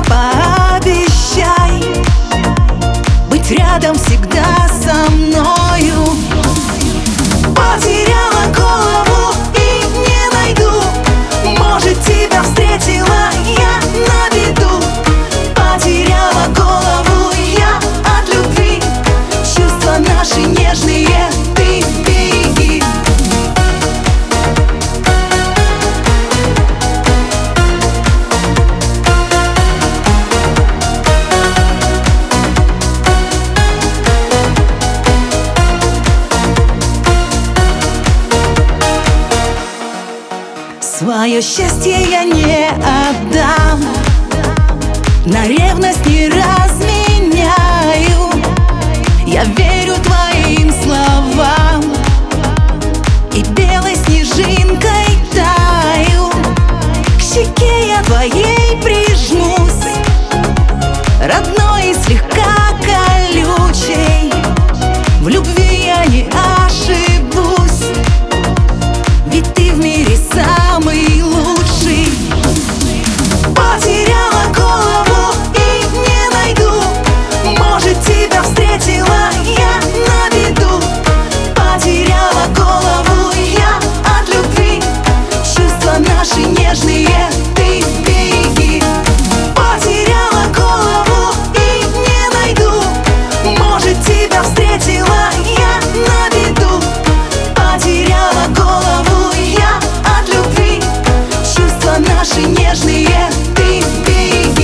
Пообещай быть рядом всегда со мною. Потеряла голову и не найду. Может, тебя встретила я на виду. Потеряла голову я от любви. Чувства наши нежные, ты береги. Свое счастье я не отдам, на ревность не разменяю. Я верю твоим словам и белой снежинкой таю. К щеке я твоей прижмусь, родной и слегка колючей. В любви я не ошибусь, ведь ты в мире самый лучший. Потеряла голову и не найду. Может, тебя встретила я на виду. Потеряла голову я от любви. Чувства наши нежные, ты береги. Потеряла голову и не найду. Может, тебя встретила я на виду. Потеряла голову я от любви. Чувства наши нежные, ты береги.